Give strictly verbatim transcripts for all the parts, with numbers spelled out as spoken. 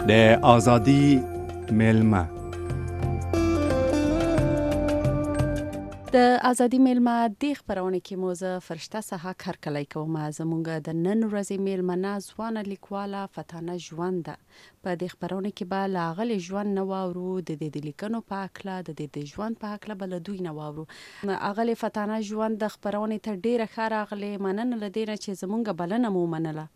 د آزادی میلمه. د آزادی میلمه د خبرونه کې موزه فرشته سحاک هر کلی کوم زمونږ د نن ورځې میلمنه ځوانه لیکواله فتانه ژوند په د خبرونه کې به لاغلی ژوند نه واورو د دې د لیکنو په اکله د دې د ژوند په اکله بل دوی نه واورو. اغلی فتانه ژوند د خبرونه ته ډیره ښه راغلی، مننه لدینه چې زمونږ بلنه مو منله.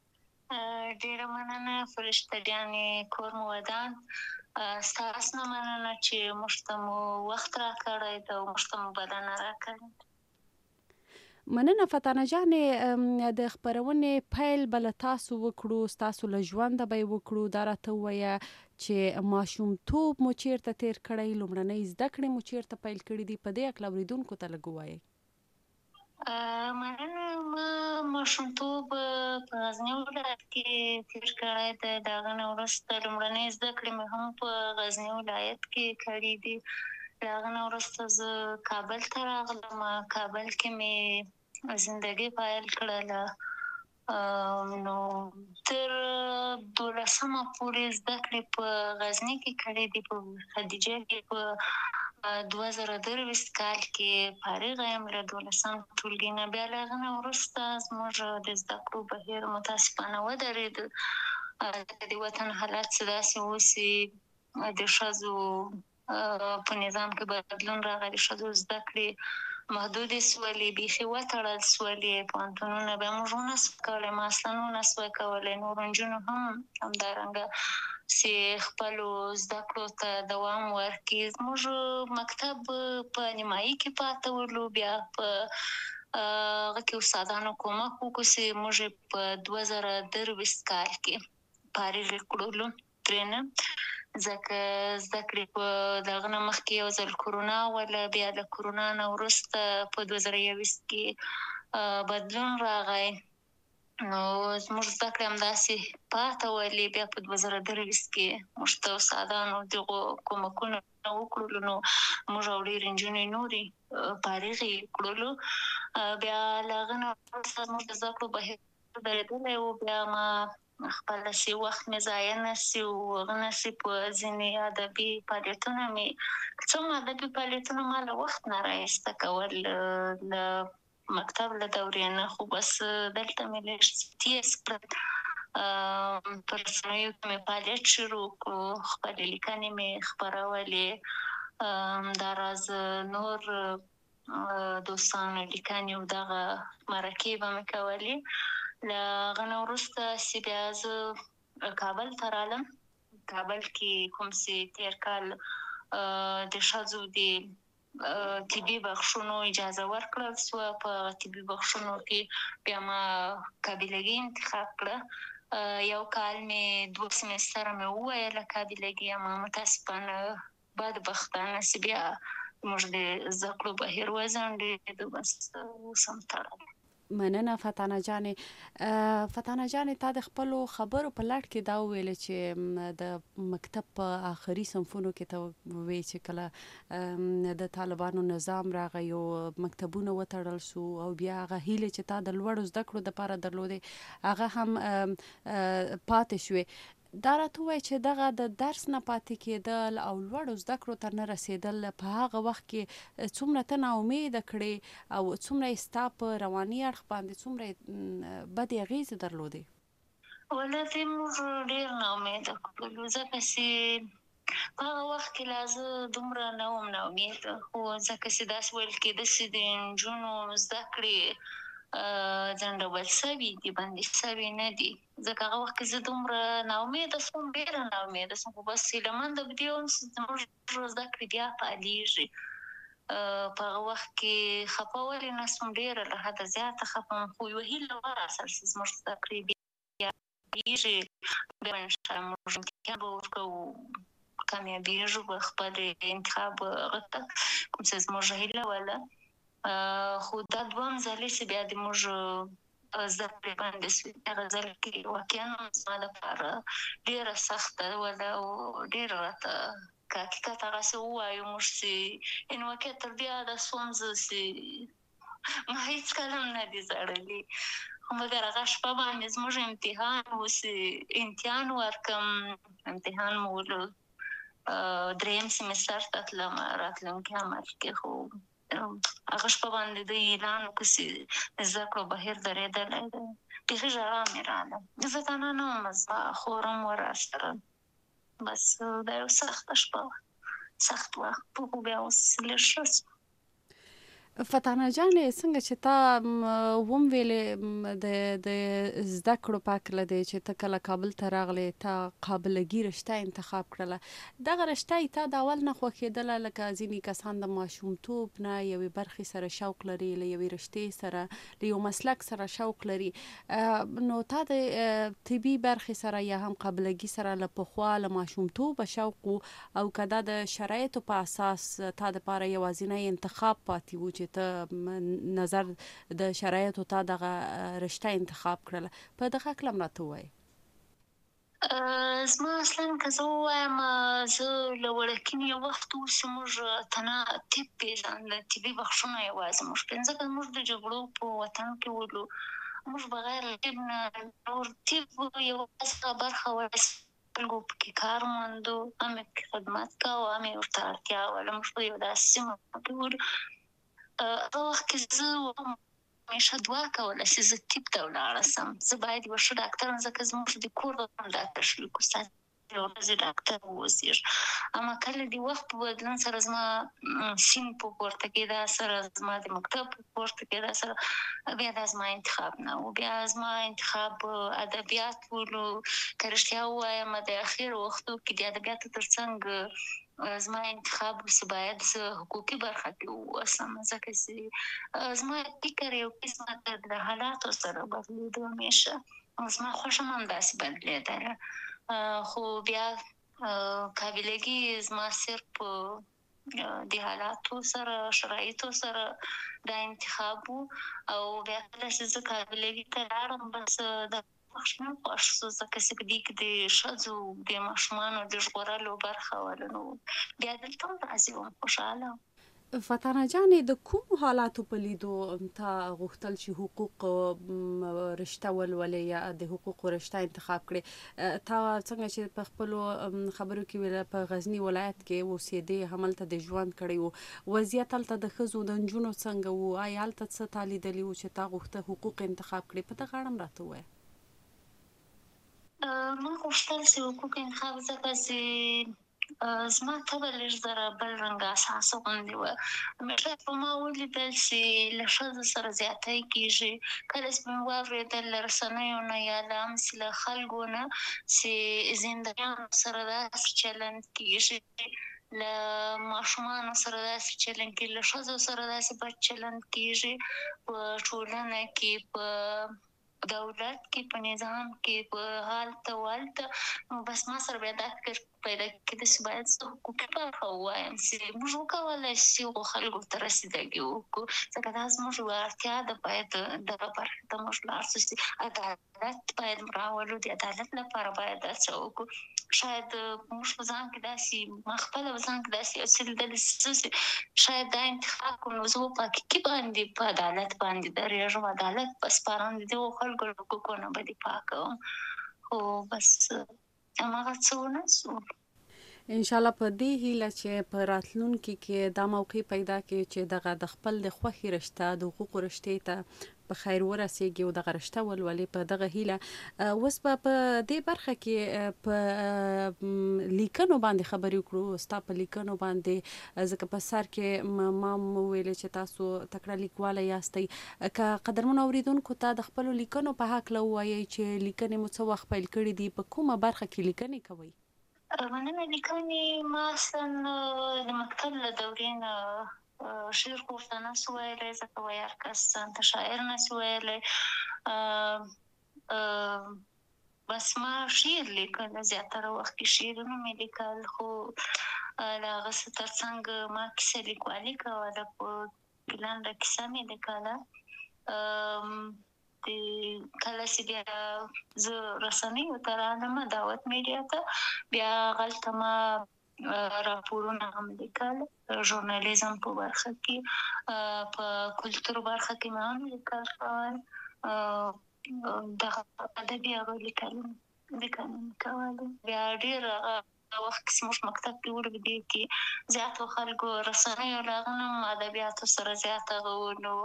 ډیره مننه فرشته جانې کور مو ودان. ستاسو نه مننه چې موږ ته مو وخت راکړی د موږ ته مو بلنه راکړې. مننه فتانه جانې، د خبرونې پیل بل تاسو وکړو، تاسو له ژوند به وکړو. دا راته وایه چې ماشومتوب مو چیرته تیر کړی، لومړنۍ زده کړې مو چیرته پیل کړي دي، په دې اکله اوریدونکو ته لږ ووایئ. مننه، ما ماشومتوب په غزني ولایت کې تیر کړی دی. د هغه نه وروسته لومړنۍ زده کړې مې هم په غزني ولایت کې کړي دي. د هغه نه وروسته زه کابل ته راغلم. کابل کې مې زندګي پیل کړله. نو تر دولسمه پورې زده کړې په غزني کې کړي دي، په خدیجه کې. په دوه زره درویشت کال کې فارغ یم له دولسم ټولګي نه. بیا له هغه نه وروسته زموږ د زده کړو بهیر متاسفانه ودرېد. د وطن حالات چې داسې اوسي، د ښځو په نظام کې بدلون راغلی، ښځو زده کړې محدودې سولې، بیخي وتړل سولې. پوهنتونونه بیا موږ ونه سوه کولی، ما اصلا ونه سوه کولی. نورو نجونو هم همدارنګه چې خپلو زده کړو ته دوام ورکړي. زموږ مکتب په نیمایي کې پاته ولو. بیا په هغه کې استادانو کومک وکړو چې موږ په دوه زره درویشت کال کې فارغ کړلو ترېنه، ځکه زده کړې په د هغه نه مخکې یو ځل کرونا وله. بیا له کرونا نه وروسته په دوه زره یوویشت کې بدلون راغی. نو زموږ زده کړې همداسې پاته ولې. بیا په دوه زره درویشت کې موږ ته استادانو دغو کومکونه وکړلو، نو موږ او ډېرې نجونې نورې فارغې کړلو. بیا له هغه نه وروسته زموږ د زده کړو بهیر درېدلی و. بیا ما خپله چې وخت مې ضایع نه سي او هغه نه سي، په ځینې ادبي فعالیتونه مې څوم ادبي فعالیتونه ما له وخت نه رایسته کول له مکتب له دورې نه. خو بس دلته مې لږ تیز کړل، په رسنیو کې مې فعالیت شروع کړو، خپلې لیکنې مې خپرولې. همداراز نور دوستانو لیکنې او دغه مرکې به مې کولې. له هغه نه وروسته چې بیا زه کابل ته رالم. کابل کې کوم چې تېر کال د ښځو د طبي بخښونو اجازه ورکړل سوه. په طبي بخښونو کې بیا ما قابلګي انتخاب کړه. یو کال مې دوه سمستره مې وویله قابلګي، اما متاسفانه بدبختانه چې بیا موږ د زده کړو بهیر وځنډېد. بس اوس همدغه. مننه فتانه جانې. فتانه جانې، تا د خپلو خبرو په لړ کې دا وویل چې د مکتب په آخري صنفونو کې ته ووی چې کله د طالبانو نظام راغی او مکتبونه وتړل سو، او بیا هغه هیلې چې تا د لوړو زده کړو دپاره درلودې هغه هم پاتې شوې. دا راته ووایه چې دغه د درس نه پاتې کېدل او لوړو زده کړو ته نه رسېدل په هغه وخت کې څومره ته ناامیده کړې او څومره یې ستا په رواني اړخ باندې څومره یې بدې اغېزې درلودې؟ ولې موږ ډېر ناامیده کړلو، ځکه چې په هغه وخت کې لا زه دومره نه وم ناامیده. خو ځکه چې داسې ویل کېده چې د نجونو زده کړې ځنډول سوي دي، بندې سوي نه دي. ځکه هغه وخت کې زه دومره ناامیده سوم، ډېره ناامیده سوم. خو بس هیله منده په دې وم چې زموږ زده کړې بیا فعالېږي. په هغه وخت کې خفه ولې نه سوم، ډېره له حده زیاته خفه وم. خو یوه هیله وراسل چې زموږ زده کړې بیا فعالېږي، بیا انشاءالله موږ امتحان به ورکوو، کامیابېږو به خپل انتخاب هغه ته کوم چې زموږ هیله وله. خو دا دوهم ځل چې بیا د موږ زده کړې بندې سوې. هغه ځل کې واقعا زما لپاره ډېره سخته وله او ډېره راته که حقیقت هغسې ووایو موږ چې یعنې واقعا تر دې یاده سوم زه چې ما هېڅکله هم نه دي ژړلي. مګر هغه شپه باندې زموږ امتحان و چې امتحان ورکم، امتحان مو ولو دریم سمستر ته تلم راتلونکي عمل کې، خو هغه شپه باندې د اعلان وکړ چې زده کړو بهیر درېدلی دی. بیخي ژړا مې راغله. زه تنها نه وم، زما خور هم وه راسره. بس دا یو سخته شپه وه، سخت وخت، خو بیا اوس لږ ښه شو. فتانه جانې څنګه چې تا وم ویلې د د زده کړو په هکله دی چې ته کله کابل ته راغلې، تا قابلګي رشته انتخاب کړله. دغه رشته یې تا د اول نه خوښېدله؟ لکه ځینې کسان د ماشومتوب نه یوې برخې سره شوق لري، له یوې رشتې سره، له یو مسلک سره شوق لري. نو تا د طبي برخې سره یا هم قابلګي سره له پخوا له ماشومتوبه شوق و، او که دا د شرایطو په اساس تا دپاره یوازینی انتخاب پاتې و چې ته نظر د شرایطو تا دغه رشته انتخاب کړله؟ په دغه هکله هم راته ووایه. زما اصلا که زه ووایم، زه له وړکینې وخت اوسې موږ تنه طب پېژانده، طبي بخشونه یوازې موږ پېژنده، ځکه موږ د جګړو په وطن کې ولو. موږ بغیر طب نه نور طب یوازې هغه برخه وه خلکو پکې کار موندو، هم یې پکې خدمت کوو، هم یې ورته اړتیا وه. موږ په یو داسې سیمه کې ولو. هغه وخت کې زه همیشه دعا کوله چې زه طب ته ولاړه سم، زه باید یوه ښه ډاکټر وم، ځکه زموږ د کور هم ډاکټر شریک استاد یوه ورځ ډاکټر واوسېږي. اما کله د وخت په بدلون سره زما سین په پورته کېدا سره، زما د مکتب په پورته کېدا سره، بیا دا زما انتخاب نه و. بیا زما انتخاب ادبیات ولو. که رښتیا ووایم د اخرو وختو کې د ادبیاتو تر څنګ زما انتخاب چې باید زه حقوقي برخه کې واوسم، ځکه چې زما فکر یو قسمه د حالاتو سره بدلېده همیشه. زما خوښه هم همداسې بدلېدله. خو بیا قابلګي زما صرف د حالاتو سره، شرایطو سره دا انتخاب و. او بیا کله چې زه قابلګي ته لاړم، بس د خوښ نه خوښ شو، ځکه چې په دې کې د ښځو د ماشومانو د ژغورلو برخه وه. نو بیا دلته هم راځي وم، خوشحاله وم. فتانه جانې د کومو حالاتو په لیدو تا غوښتل چې حقوق رشته ولولې یا د حقوقو رشته انتخاب کړې؟ تا څنګه چې په خپلو خبرو کې ویله په غزني ولایت کې اوسېدې، هملته د ژوند کړی و، وضعیت هلته د ښځو د نجونو څنګه و؟ آیا هلته څه تا لیدلي و چې تا غوښته حقوق انتخاب کړې؟ په دغه اړه هم راته ووایه. ما غوښتل چې حقوق انتخاب، ځکه چې زما طبع لږ ذره بل رنګه اساسه غوندې وه. همیشه په ما ولیدل چې له ښځو سره زیاتی کېږي. کله چې مې واورېدل له رسنیو نه یا له همسې له خلکو نه چې زندانیانو سره داسې چلند کېږي، له ماشومانو سره داسې چلند کېږي، له ښځو سره داسې بد چلند کېږي په ټولنه کې، په دولت کې، په نظام کې، په هلته والته. نو بس ما سره بیا دا فکر پیدا کېده چې باید زه حقوقي برخه ووایم چې موږ وکولی شو هغو خلکو ته رسېدګي وکړو، ځکه دا زموږ یوه اړتیا ده. باید دغه برخې ته موږ لاړ شو چې عدالت باید راولو، د عدالت لپاره باید هڅه وکړو. شاید موږ په ځان کې داسې، ما خپله په ځان کې داسې یو څه لیدلي چې شاید دا انتخاب کړم، نو زه به په حقیقي باندې په عدالت باندې درېږم، عدالت به سپارم، د دغو خلکو له حقوقو نه به دفاع کوم. خو بس هماغه څه ونه شو. انشاءالله په دې هیله چې په راتلونکي کې دا موقع پیدا کړي چې دغه د خپل د خوښې رشته، د حقوقو رشتې ته په خیر ورسېږي او دغه رشته ولولې. په دغه هیله اوس به په دې برخه کې په لیکنو باندې خبرې وکړو، ستا په لیکنو باندې، ځکه په سر کې ما وویلې چې تاسو تکړه لیکواله یاستئ. که قدرمنو اورېدونکو ته د خپلو لیکنو په هکله ووایئ چې لیکنې مو څه وخت پیل کړي دي، په کومه برخه کې لیکنې کوئ؟ مننه. لیکنې ما اصلا د مکتب له دورې نه شعر خو ورته نسو ویلی، ځکه وایي هر کس ځان ته شاعر نسي ویلی. بس ما شعر لیکل، زیاتره وخت کې شعرونه مې لیکل، خو له هغه څه تر څنګ ما کیسه لیکوالي کوله، په لنډه کیسه مې لیکله. کله چې بیا زه رسنیو ته رالم، دعوت میډیا ته، بیا هلته ما راپورونه هم لیکل، ژورنالیزم په برخه کې، په کلتور برخه کې مې هم لیکل کول. دغه ادبي هغه لیکلو لیکنه کولې. بیا ډېر هغه وخت کې زموږ مکتب کې وړو کې زیاتو خلکو رسنیو له هغه نه هم ادبیاتو سره زیات هغه و، نو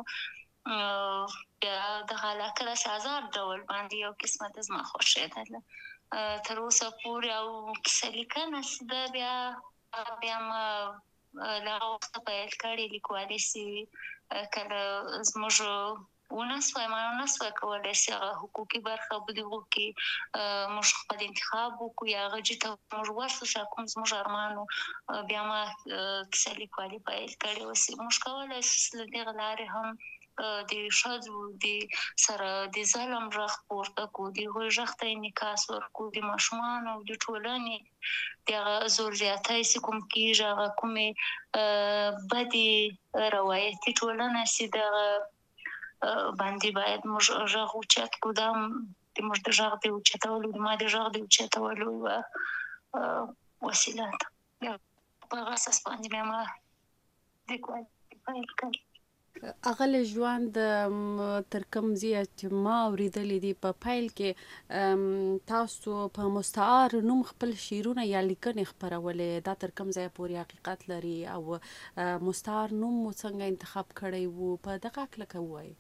بیا دغه علاقه داسې ازاد ډول باندې یو قسمه د زما خوښېدله تر اوسه پورې. او کیسه لیکنه چې ده بیا بیا ما له هغه وخته پیل کړې لیکوالي چې کله زموږ ونه سوی ما ونه سوی کولی چې هغه حقوقي برخه په دغو کې موږ خپل انتخاب وکړو یا هغه جې ته موږ ورسو چې کوم زموږ ارمان و. بیا ما کیسه لیکوالي پیل کړې وه چې موږ کولی شو له دغې لارې هم د ښځو د سره د ظلم غږ پورته کړو، د هغوی غږ ته انعکاس ورکړو، د ماشومانو او د ټولنې د هغه زور زیاتی چې کوم کېږي، هغه کومې بدې روایتي ټولنه چې دغه باندې باید موږ غږ اوچت کړو. دا د موږ د غږ د اوچتولو د ما د غږ د اوچتولو یوه وسیله ده. په هغه اساس باندې بیا ما لیکوالي پیل کړې. اغلې ژوند تر کوم ځایه چې ما اورېدلي دي په پیل کې تاسو په مستعار نوم خپل شعرونه یا لیکنې خپرولې، دا تر کوم ځایه پورې حقیقت لري او مستعار نوم مو څنګه انتخاب کړی وو؟ په دغه هکله که ووایئ.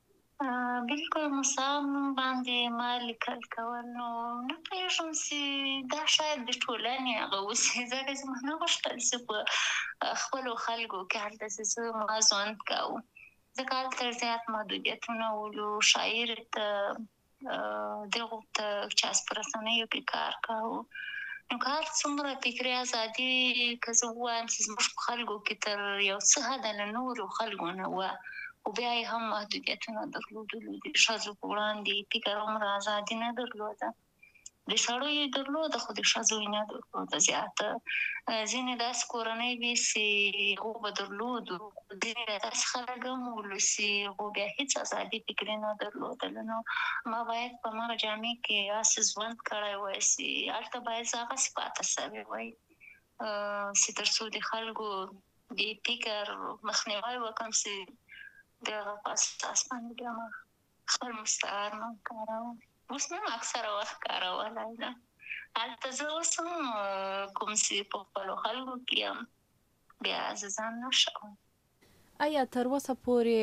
بلکل مستعار نوم باندې ما لیکل کول، نو نه پوهېږم چې دا شاید د ټولنې هغه اوسي، ځکه چې ما نه غوښتل چې په خپلو خلکو کې هلته چې زه ما ژوند کوو، ځکه هلته زیات محدودیتونه ولو. شاعر ته دغو ته چې په رسنیو کې کار کوو، نو که هر څومره فکري ازادي که زه ووایم چې زموږ په خلکو کې تر یو څه حده له نورو خلکو نه وه، خو بیا یې هم محدودیتونه درلودلو. د ښځو په وړاندې فکر هومره ازادي نه درلوده، د سړیو یې درلوده خو د ښځو یې نه درلوده زیاته. ځینې داسې کورنۍ وې چې هغو به درلودو، خو ځینې داسې خلک هم ولو چې هغو بیا هېڅ ازادي فکري نه درلودله. نو ما باید په هماغه جامع کې هسې ژوند کړی وای چې هلته باید زه هغسې پاته سوې وای چې تر څو د خلکو د فکر مخنیوی وکړم چې دغه په اساس باندې بیا ما خپل مستعار نوم کاروم. اوس نو اکثره وخت کارولی ده. هلته زه اوس هم کوم چې په خپلو خلکو کې یم، بیا زه ځان نه ښیم. آیا تر اوسه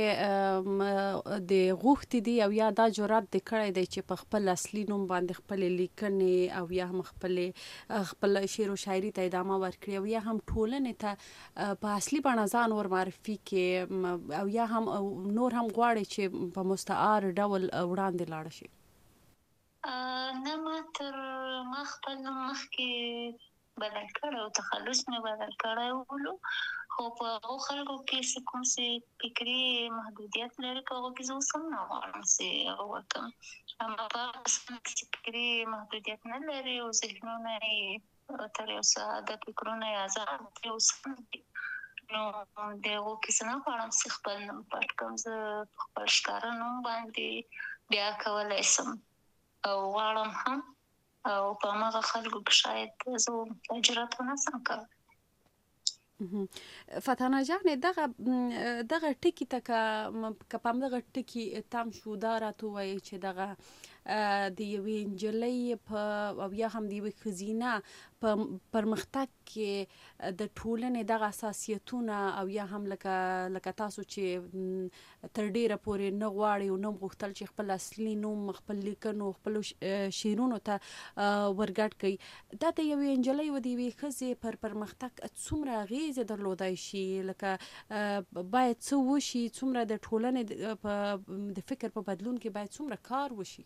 پورې د غوښتي دي او یا دا جرأت دې کړی دی چې په خپل اصلي نوم باندې خپلې لیکنې او یا هم خپلې خپل شعر و شاعري ته ادامه ورکړي او یا هم ټولنې ته په اصلي بڼه ځان ور معرفي کړي او یا هم نور هم غواړي چې په مستعار ډول وړاندې لاړه شي؟ نه، ما تر ما خپل نوم مخکې بدل کړی او تخلص مې بدل کړی ولو، خو په هغو خلکو کې چې کوم چې فکري محدودیت لري، په هغو کې زه اوس هم نه غواړم چې هغه وکړم. اما په هغه کسانو کې چې فکري محدودیت نه لري او ذهنونه یې تر یو څه حده فکرونه یې ازاد دي اوس هم دي، نو د هغو کې زه نه غواړم چې خپل نوم پټ کړم. زه په خپل ښکاره نوم باندې بیا کولی شم او غواړم هم، او په هماغه خلکو کې شاید زه هجرت ونه شم کولی. فتانه جانې دغه دغه ټکي ته که په همدغه ټکي تم شو، دا راته ووایي چې دغه د یوې نجلۍ په او یا هم د یوې ښځینه په پرمختګ کې د ټولنې دغه اساسیتونه او یا هم لکه لکه تاسو چې تر ډیره پورې نه غواړئ او نه غوښتل چې خپل اصلي نوم خپل لیکنو خپلو شعرونو ته ورګډ کړئ، دا د یوې نجلۍ و د یوې ښځې پر پرمختګ څومره اغیزې درلودای شي؟ لکه باید څه وشي، څومره د ټولنې د فکر په بدلون کې باید څومره کار وشي؟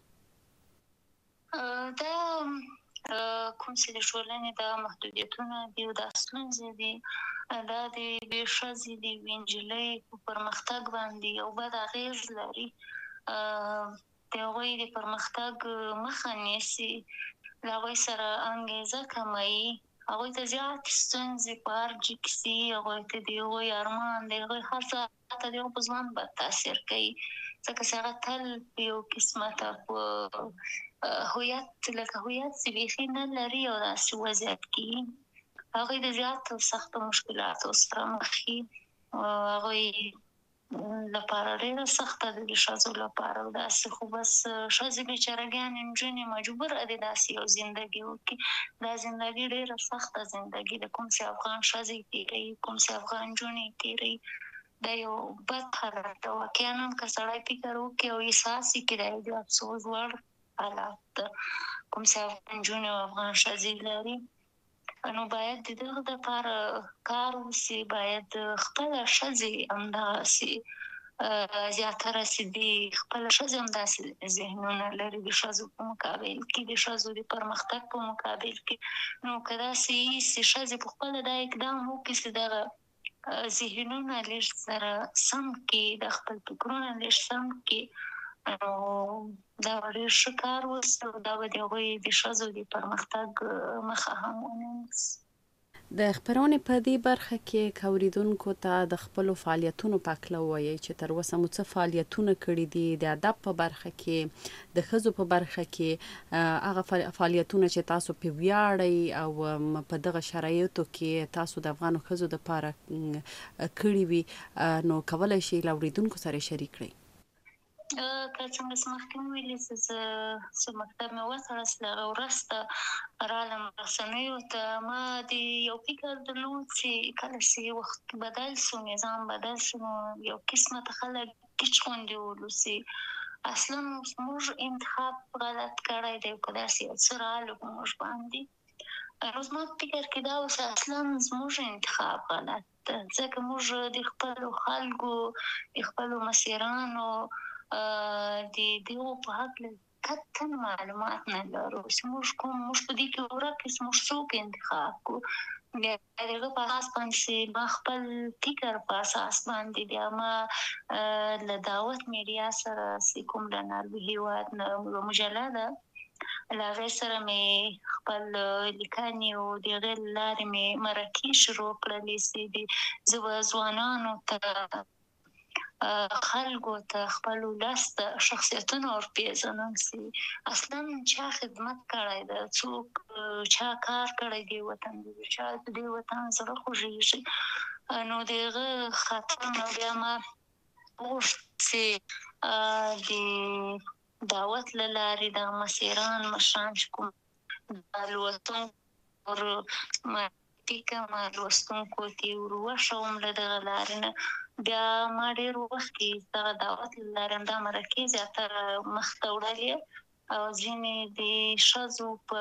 دا کوم چې د ټولنې دا محدودیتونه دي او دا ستونزې دي، دا د یوې ښځې د یوې نجلۍ په پرمختګ باندې یو بد اغېز لري. د هغوی د پرمختګ مخه نیسي، له هغوی سره انګېزه کموي، هغوی ته زیاتې ستونزې په هر جي کې سي، هغوی ته د هغوی ارمان د هغوی هر څه حتی د هغوی په ژوند بد تاثیر کوي، ځکه چې هغه تل په یو قسمه ته په هویت لکه هویت چې بیخي نه لري او داسې وضعیت کې هغوی د زیاتو سختو مشکلاتو سره مخ وي. هغوی لپاره ډېره سخته ده د ښځو لپاره داسې، خو بس ښځې بیچارهګانې نجونې مجبوره دي داسې یو زندګي وکړي. دا زندګي ډېره سخته زندګي ده، کوم چې افغان ښځې تېروي، کوم چې افغان نجونې تېروي، دا یو بد حالت ده. واقعا هم که سړی فکر وکړي او احساس یې کړي، دا یو د افسوس وړ حالت ده کوم چې افغان نجونې او افغان ښځې لري. نو باید د دغه دپاره کار وسي، باید خپله ښځې همدغسې زیاتره چې دي خپله ښځې همداسې ذهنونه لري د ښځو په مقابل کې، د ښځو د پرمختګ په مقابل کې. نو که داسې وي چې ښځې په خپله دا اقدام وکړي چې دغه ذهنونه لږ سره سم کړي، د خپل فکرونه لږ سم کړي، نو دا به ډېر ښه کار وسي او دا به د هغوی د ښځو د پرمختګ مخه هم ونیسي. د خپرونې په دې برخه کې که اورېدونکو ته د خپلو فعالیتونو په هکله ووایئ چې تر اوسه مو څه فعالیتونه کړي دي د ادب په برخه کې، د ښځو په برخه کې، هغه فعالیتونه چې تاسو پې ویاړئ او په دغه شرایطو کې تاسو د افغانو ښځو دپاره کړي وي، نو کولی شئ له اورېدونکو سره شریک کړئ. که څنګه چې مخکې مو ویلي چې زه چې مکتب مې وتړل له هغه وروسته رالم رسنیو ته، ما د یو فکر درلود چې کله چې وخت بدل شو، نظام بدل شو، نو یو قسمته خلک ګیچ غوندې ولوسي. اصلا زموږ انتخاب غلط کړی دی، که داسې یو څه راغلو په موږ باندې، نو زما په فکر کې دا و چې اصلا زموږ انتخاب غلط ده، ځکه موږ د خپلو خلکو د خپلو مسیرانو د دغو په هکله قطعا معلومات نه لرو چې موږ کوم موږ په دې کې ورک چې موږ څوک انتخاب کړو. بیا د هغه په اساس باندې چې ما خپل فکر په اساس باندې بیا ما له دعوت میډیا سره چې کوم د ناروې هېواد نه یوه مجله ده، له هغې سره مې خپل لیکنې او د هغې له لارې مې مرکې شروع کړلې چې زه به ځوانانو ته خلکو ته خپل ولس ته شخصیتونه ورپېژنم چې اصلا چا خدمت کړی ده، څوک چا کار کړی دی وطن د چا د دې وطن زړه خوږېږي. نو د هغه خاطر نه بیا ما وغوښت چې د دعوت له لارې دغه مسیران مشران چې کوم لوستونکو فکر لوستونکو ته ور وښوم له دغه لارې نه. بیا ما ډېر وخت کې دغه دعوت له لارې همدا مرکې زیاتره مخته وړلې او ځینې د ښځو په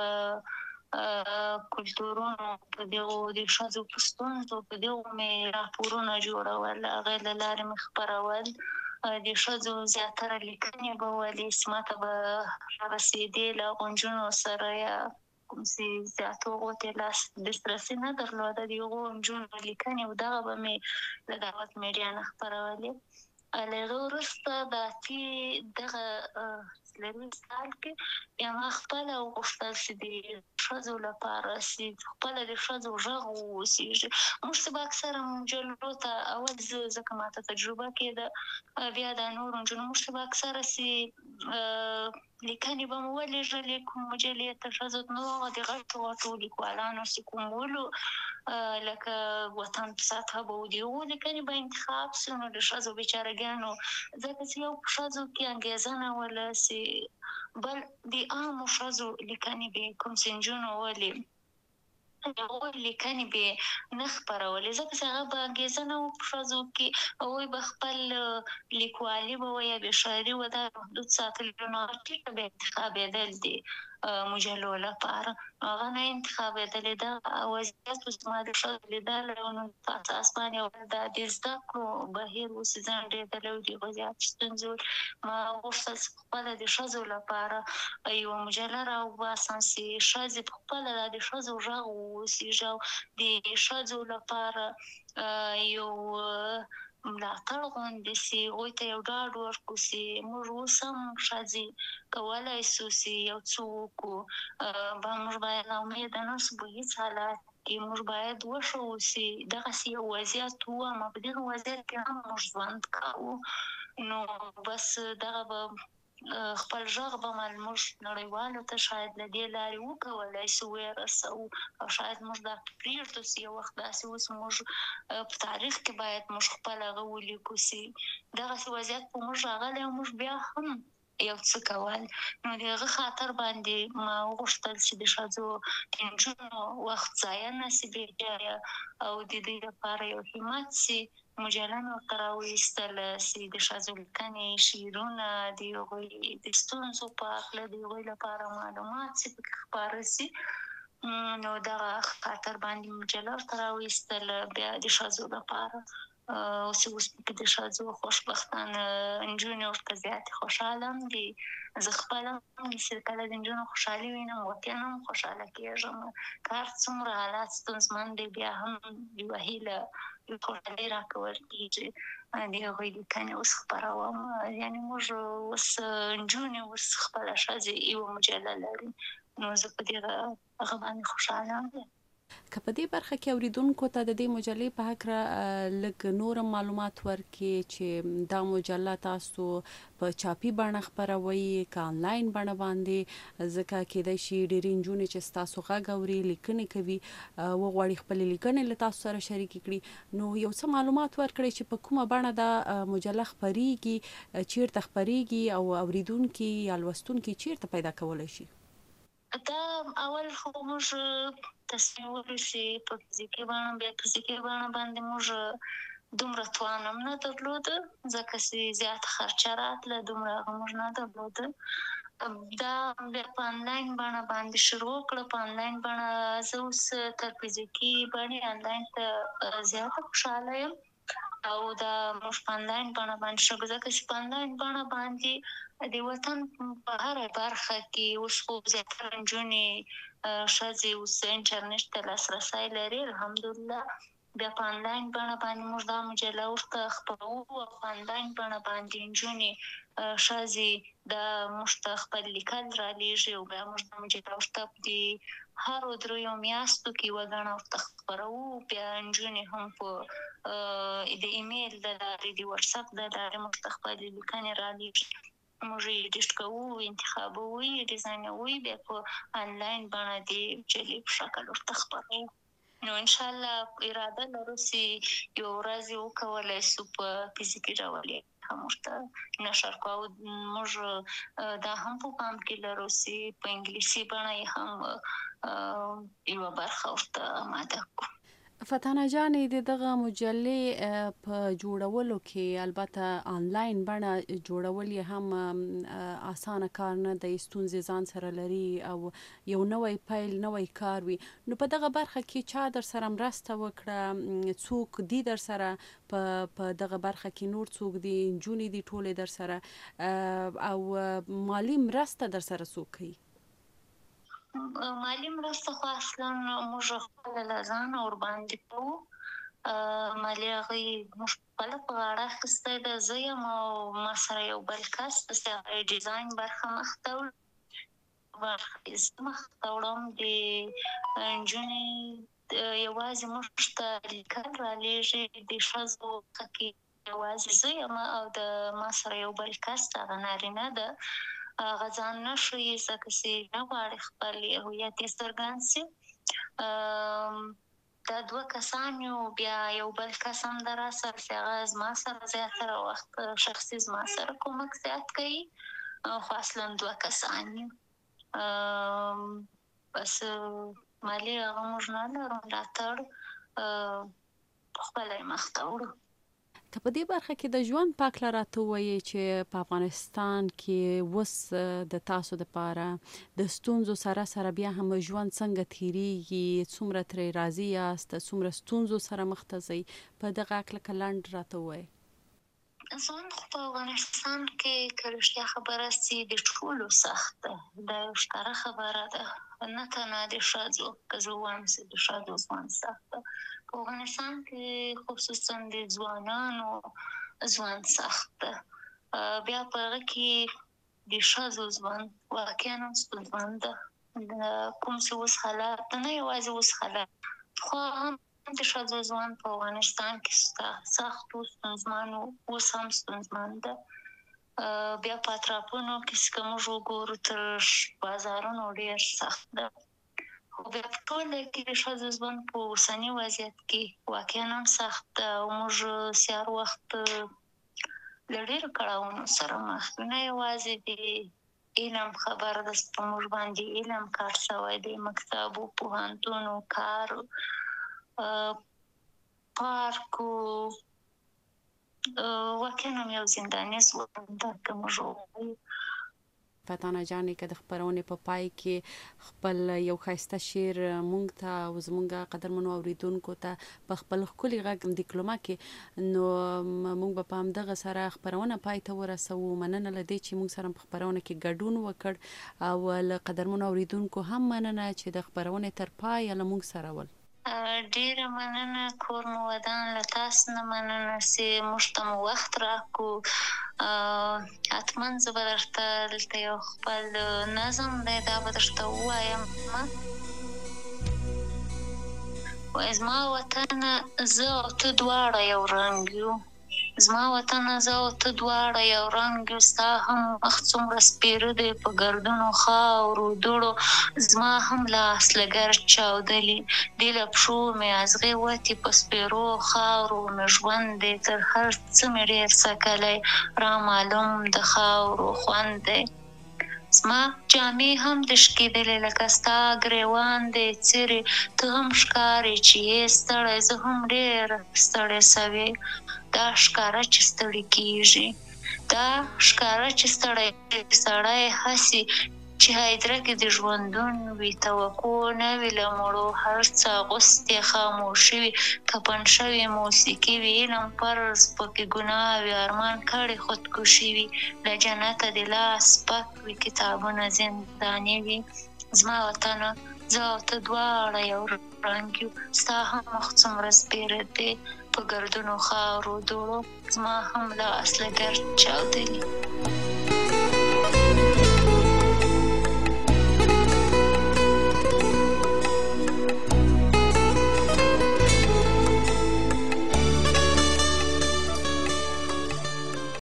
کلتورونو، په دغو د ښځو په ستونزو، په دغو مې راپورونه جوړول، هغې له لارې مې خپرول. د ښځو زیاتره لیکنې به ولې چې ما ته به رسېدې له هغو نجونو سره یا کوم چې زیاتو هغو ته لاس دسترسي نه درلوده، د هغو نجونو لیکنې او دغه به مې له دعوت میډیا نه خپرولې. له هغه وروسته د اتې دغه څلرویشت کال کې بیا ما خپله وغوښتل چې د ښځو لپاره چې خپله د ښځو غږ واوسېږي. موږ چې به اکثره مجلو ته اول زه ځکه ما ته تجربه کېده، بیا دا نورو نجونو موږ چې به اکثره چې لیکنې به مو ولېږلې کوم مجلې ته ښځو ته، نو هغه د غټو غټو لیکوالانو چې کوم ولو لکه وطن په سطحه به و د هغو لیکنې به انتخاب شي، نو د ښځو بیچارهګانو ځکه چې یو په ښځو کې انګېزه نه وله چې بل د عامو ښځو لیکنې به کوم چې نجونو ولې هغوی لیکنې به نه خپرولې، ځکه چې هغه به انګېزه نه وه په ښځو کې، هغوی به خپل لیکوالي به وه یا بې شاعري وه دا محدود ساتلي، نو هغه ټیټه به انتخابېدل د مجلو لپاره، نو هغه نه انتخابېدلې. دغه وضعیت اوس ما د ښځو لیدلی او نو په اساس باندې دا د زده کړو بهیر اوس ځنډېدلی او د هغو زیات ستونزې ما غوښتل چې خپله د ښځو لپاره یوه مجله راوباسم چې ښځې په خپله دا د ښځو غږ واوسېږي او د ښځو لپاره یو ملاتړ غوندې چې هغوی ته یو ډاډ ورکړو چې موږ اوس هم ښځې کولی شو چې یو څه وکړو، موږ باید ناامیده نه شو په هېڅ حالت کې، موږ باید وښیو چې دغسې یو وضعیت و، اما په دغه وضعیت کې هم موږ ژوند کوو. نو بس دغه به خپل غږ به موږ نړیوالو ته شاید له دې لارې وکولی شو ورسوو او شاید موږ دا پرېږدو چې یو وخت داسې اوس موږ په تاریخ کې باید موږ خپل هغه ولیکو چې دغسې وضعیت په موږ راغلی او موږ بیا هم یو څه کول. نو د هغه خاطر باندې ما وغوښتل چې د ښځو د نجونو وخت ضایع نه شي بېجایه او د دوی لپاره یو همت شي. مجله مې ورته راوایستله چې د ښځو لیکنې، شعرونه، د هغوی د ستونزو په هکله د هغوی لپاره معلومات چې پکې خپاره شي. نو دغه خاطر باندې مجله ورته راوایستله بیا د ښځو لپاره. اوس اوس پکې د ښځو خوشبختانه نجونې ورته زیاتې خوشحاله هم دي. زه خپله هم چې کله د نجونو خوشحالي وینم واقعا هم خوشحاله کېږم. که هر څومره حالات ستونزمن دی بیا هم یوه هیله یو خوشحالي راکول کېږي. د هغوی لیکنې اوس خپروم. یعنې موږ اوس نجونې اوس خپله ښځې یوه مجله لري. نو زه په دې هغه باندې خوشحاله یم. که په دې برخه کې اوریدونکو ته د دې مجلې په هکله لږ نور معلومات ورکړي چې دا مجله تاسو په چاپي بڼه خپروئ که آنلاین بڼه باندې، ځکه کېدای شي ډېرې نجونې چې ستاسو غږ اوري لیکنې کوي وغواړي خپلې لیکنې له تاسو سره شریکې کړي. نو یو څه معلومات ورکړئ چې په کومه بڼه دا مجله خپریږي، چیرته خپریږي او اوریدونکي یا لوستونکي چیرته پیدا کولی شي. دا اول خو موږ تصمیم ونیسو په فزیکي بڼه، بیا فزیکي بڼه باندې موږ دومره توان هم نه درلوده ځکه چې زیاته خرچه راتله، دومره هغه موږ نه درلوده. دا بیا په آنلاین بڼه باندې شروع کړه. په آنلاین بڼه زه اوس تر فزیکي بڼې آنلاین ته زیاته خوشحاله یم او دا موږ په آنلاین بڼه باندې شروع ځکه چې په آنلاین بڼه باندې د وطن په هره برخه کې اوس خو زیاتره نجونې ښځې اوس انټرنیټ ته لاسرسی لري الحمدلله. بیا په آنلاین بڼه باندې موږ دا مجله ورته خپروو او په آنلاین بڼه باندې نجونې ښځې دا موږ ته خپل لیکل رالېږي او بیا موږ دا مجله ورته د هرو دریو میاشتو کې یوه ګڼه ورته خپروو. بیا نجونې هم په د ایمیل د لارې د وټساپ د لارې موږ ته خپلې لیکنې رالېږي. موږ یې ایډیټ کوو، انتخابوو، ډیزاینوو، بیا په آنلاین بڼه د مجلې په شکل ورته خپروو. نو انشاءالله اراده لرو چې یو ورځ یې وکولی شو په فزیکي ډول یې هم ورته نشر کړو. موږ دا هم په پام کې لرو چې په انګلیسي بڼه یې هم یوه برخه ورته آماده کړو. فتانه جانې د دغه مجلې په جوړولو کې البته آنلاین بڼه جوړول یې هم اسانه کار نه دی، ستونزې ځان سره لري او یو نوی پیل نوی کار وي. نو په دغه برخه کې چا در سره مرسته وکړه؟ څوک دي در سره په دغه برخه کې؟ نور څوک دي؟ نجونې دي ټولې در سره؟ او مالی مرسته در سره څوک کوي؟ مالی مرسته خو اصلا موږ خپله له ځانه ورباندې کوو. مالي هغوی موږ خپله په غاړه اخیستی ده. زه یم او ما سره یو بل کس چې هغه ډیزاین برخه مخته وړي، زه مخته وړم. د نجونې یوازې موږ ته لیکل رالېږي. د ښځو څخه کې یوازې زه یم او د ما سره یو بل کس هغه نارینه ده. هغه ځان نه ښیي ځکه چې نه غواړي خپل هویت یې څرګند شي. دا دوه کسان یو، بیا یو بل کس هم ده راسره چې هغه زما سره زیاتره وخت شخصي زما سره کومک زیات کوي. خو اصلا دوه کسان یو. بس مالي هغه موږ نه لرو ملاتړ، پخپله یې مخته وړو. که په دې برخه کې د ژوند په هکله راته ووایي چې په افغانستان کې اوس د تاسو دپاره د ستونزو سره سره بیا هم ژوند څنګه تیریږي، څومره ترې راضي یاست، څومره ستونزو سره مخ ته ځئ، په دغه هکله که لنډ راته ووایي. ژوند خو په افغانستان کې که رښتیا خبره سي د ټولو سخت ده. دا یو ښکاره خبره ده، نه تنها د ښځو. که زه ووایم چې د ښځو ژوند سخت ده، په افغانستان کې خصوصا د ځوانانو ژوند سخت ده. بیا په هغه کې د ښځو ژوند واقعا هم ستونزمن ده. کوم چې اوس حالات نه یوازې اوس حالات، پخوا هم د ښځو ژوند په افغانستان کې سخت و، ستونزمن و، اوس هم ستونزمن ده. بیا په اطرافونو کې چې موږ وګورو تر بازارونو ډېر سخت ده. خو بیا په ټوله کې د ښځو ژوند په اوسني وضعیت کې واقعا هم سخت ده او موږ سهار وخت له ډېرو کړاوونو سره مخ یو. نه یوازې د علم خبره ده چې په موږ باندې علم کار شوی دی، مکتب و پوهنتون و کار پارک و واقعا هم یو زنداني ژوند ده که موږ ووایو. فتانه جانې که د خپرونې په پای کې خپل یو ښایسته شعر مونږ ته او زمونږ قدرمنو اوریدونکو ته په خپل ښکلي غږ دیکلوما کې، نو مونږ به په همدغه سره خپرونه پای ته ورسوو. مننه له دې چې مونږ سره په خپرونه کې ګډون وکړ او له قدرمنو اوریدونکو هم مننه چې د خپرونې تر پایه له مونږ سره ول. ډېره مننه کور مو ودان، له تاسو نه مننه چې موږ ته مو وخت راکړو. حتما زه به درته دلته یو خپل نظم دی دا به درته ووایم. وایي زما وطنه زه او ته دواړه یو رنګ یو، زما وطنه زه او ته دواړه یو رنګ یو، ستا هم مخ څومره سپېره دی په ګردونو خاورو دوړو، زما هم لاس له ګرد چاودلي دي له پښو مې ازغې وتې په سپېرو خاورو، مې ژوند دی تر هر څه مې ډېر څکلی را معلوم د خاورو خوند دی. زما جامې هم د شکېدلې لکه ستا ګرېوان دی څیرې، ته هم ښکارې چې یې ستړی، زه هم ډېره ستړې سوې. دا ښکاره چې ستړی کېږي، دا ښکاره چې ستړی سړی هسې چې هدیره کې د ژوندون وي، توقع نه وي له مړو، هر څه اغوستې خاموشي وي، کفن شوې موسیقي وي، علم فرض پکې ګناه وي، ارمان کړې خودکشي وي، له جنته د لاس پک وي، کتابونه زنداني وي. زما وطنه زه او ته دواړه یو رنګ یو، ستا هم مخ څومره سپېره دی په ګردونو خاورو دوړو، زما هم لاس له ګرد چاودلي.